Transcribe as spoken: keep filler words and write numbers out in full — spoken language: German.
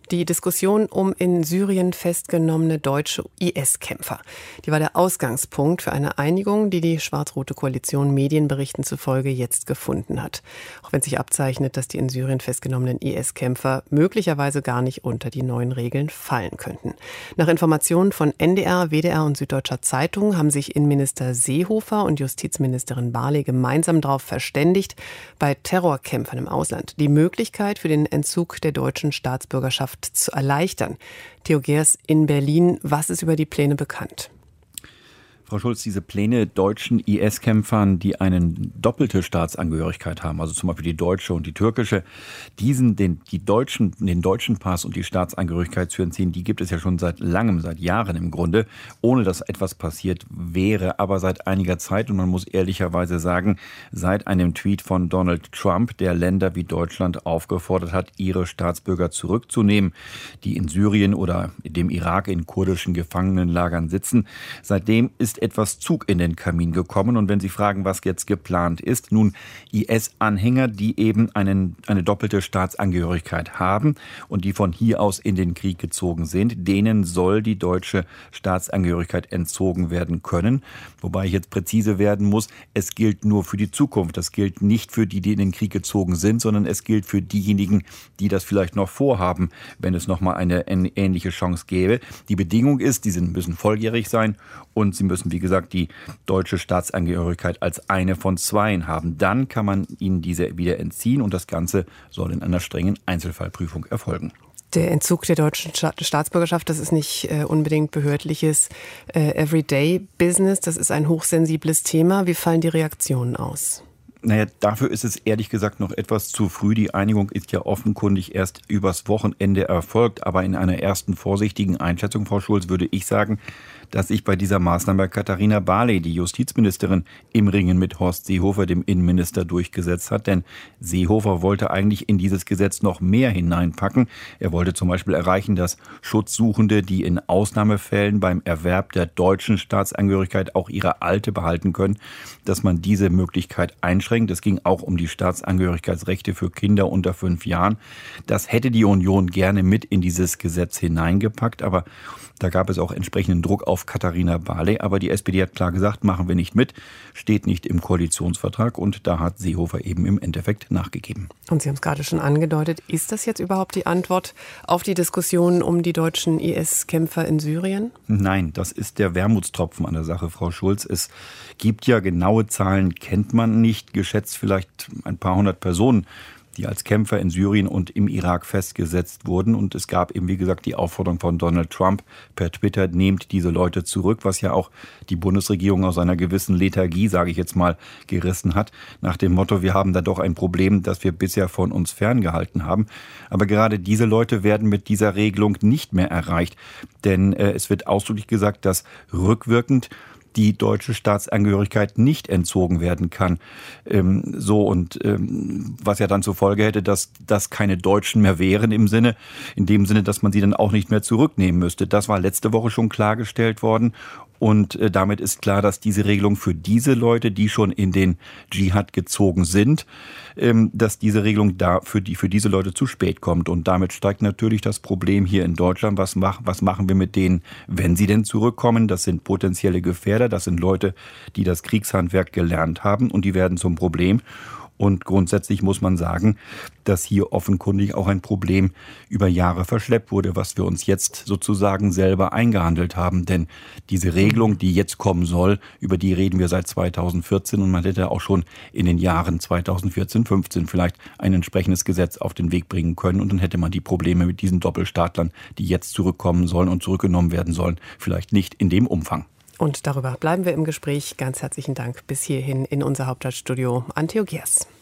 Die Diskussion um in Syrien festgenommene deutsche I S-Kämpfer. Die war der Ausgangspunkt für eine Einigung, die die schwarz-rote Koalition Medienberichten zufolge jetzt gefunden hat. Auch wenn sich abzeichnet, dass die in Syrien festgenommenen I S-Kämpfer möglicherweise gar nicht unter die neuen Regeln fallen könnten. Nach Informationen von N D R, W D R und Süddeutscher Zeitung haben sich Innenminister Seehofer und Justizministerin Barley gemeinsam darauf verständigt, bei Terrorkämpfern im Ausland die Möglichkeit für den Entzug der deutschen Staatsbürgerschaft zu erleichtern. Theo Geers in Berlin, was ist über die Pläne bekannt? Frau Schulz, diese Pläne deutschen I S-Kämpfern, die eine doppelte Staatsangehörigkeit haben, also zum Beispiel die deutsche und die türkische, diesen, den, die deutschen, den deutschen Pass und die Staatsangehörigkeit zu entziehen, die gibt es ja schon seit langem, seit Jahren im Grunde, ohne dass etwas passiert wäre, aber seit einiger Zeit. Und man muss ehrlicherweise sagen, seit einem Tweet von Donald Trump, der Länder wie Deutschland aufgefordert hat, ihre Staatsbürger zurückzunehmen, die in Syrien oder dem Irak in kurdischen Gefangenenlagern sitzen. Seitdem ist etwas Zug in den Kamin gekommen. Und wenn Sie fragen, was jetzt geplant ist, nun I S-Anhänger, die eben einen, eine doppelte Staatsangehörigkeit haben und die von hier aus in den Krieg gezogen sind, denen soll die deutsche Staatsangehörigkeit entzogen werden können. Wobei ich jetzt präzise werden muss, es gilt nur für die Zukunft. Das gilt nicht für die, die in den Krieg gezogen sind, sondern es gilt für diejenigen, die das vielleicht noch vorhaben, wenn es nochmal eine ähnliche Chance gäbe. Die Bedingung ist, die müssen volljährig sein und sie müssen, wie gesagt, die deutsche Staatsangehörigkeit als eine von zweien haben. Dann kann man ihnen diese wieder entziehen und das Ganze soll in einer strengen Einzelfallprüfung erfolgen. Der Entzug der deutschen Staatsbürgerschaft, das ist nicht äh, unbedingt behördliches äh, Everyday-Business. Das ist ein hochsensibles Thema. Wie fallen die Reaktionen aus? Naja, dafür ist es ehrlich gesagt noch etwas zu früh. Die Einigung ist ja offenkundig erst übers Wochenende erfolgt. Aber in einer ersten vorsichtigen Einschätzung, Frau Schulz, würde ich sagen, dass sich bei dieser Maßnahme Katharina Barley, die Justizministerin, im Ringen mit Horst Seehofer, dem Innenminister, durchgesetzt hat. Denn Seehofer wollte eigentlich in dieses Gesetz noch mehr hineinpacken. Er wollte zum Beispiel erreichen, dass Schutzsuchende, die in Ausnahmefällen beim Erwerb der deutschen Staatsangehörigkeit auch ihre alte behalten können, dass man diese Möglichkeit einschränkt. Es ging auch um die Staatsangehörigkeitsrechte für Kinder unter fünf Jahren. Das hätte die Union gerne mit in dieses Gesetz hineingepackt, aber da gab es auch entsprechenden Druck auf Katharina Barley. Aber die S P D hat klar gesagt, machen wir nicht mit, steht nicht im Koalitionsvertrag. Und da hat Seehofer eben im Endeffekt nachgegeben. Und Sie haben es gerade schon angedeutet, ist das jetzt überhaupt die Antwort auf die Diskussion um die deutschen I S-Kämpfer in Syrien? Nein, das ist der Wermutstropfen an der Sache, Frau Schulz. Es gibt ja genaue Zahlen, kennt man nicht, geschätzt vielleicht ein paar hundert Personen, die als Kämpfer in Syrien und im Irak festgesetzt wurden. Und es gab eben, wie gesagt, die Aufforderung von Donald Trump per Twitter, nehmt diese Leute zurück, was ja auch die Bundesregierung aus einer gewissen Lethargie, sage ich jetzt mal, gerissen hat, nach dem Motto, wir haben da doch ein Problem, das wir bisher von uns ferngehalten haben. Aber gerade diese Leute werden mit dieser Regelung nicht mehr erreicht. Denn äh, es wird ausdrücklich gesagt, dass rückwirkend die deutsche Staatsangehörigkeit nicht entzogen werden kann. Ähm, so und ähm, was ja dann zur Folge hätte, dass das keine Deutschen mehr wären im Sinne, in dem Sinne, dass man sie dann auch nicht mehr zurücknehmen müsste. Das war letzte Woche schon klargestellt worden. Und äh, damit ist klar, dass diese Regelung für diese Leute, die schon in den Dschihad gezogen sind, ähm, dass diese Regelung da für die für diese Leute zu spät kommt. Und damit steigt natürlich das Problem hier in Deutschland. Was, mach, was machen wir mit denen, wenn sie denn zurückkommen? Das sind potenzielle Gefährder. Das sind Leute, die das Kriegshandwerk gelernt haben und die werden zum Problem. Und grundsätzlich muss man sagen, dass hier offenkundig auch ein Problem über Jahre verschleppt wurde, was wir uns jetzt sozusagen selber eingehandelt haben. Denn diese Regelung, die jetzt kommen soll, über die reden wir seit zweitausendvierzehn und man hätte auch schon in den Jahren zweitausendvierzehn, fünfzehn vielleicht ein entsprechendes Gesetz auf den Weg bringen können. Und dann hätte man die Probleme mit diesen Doppelstaatlern, die jetzt zurückkommen sollen und zurückgenommen werden sollen, vielleicht nicht in dem Umfang. Und darüber bleiben wir im Gespräch. Ganz herzlichen Dank bis hierhin in unser Hauptstadtstudio an Theo Geers.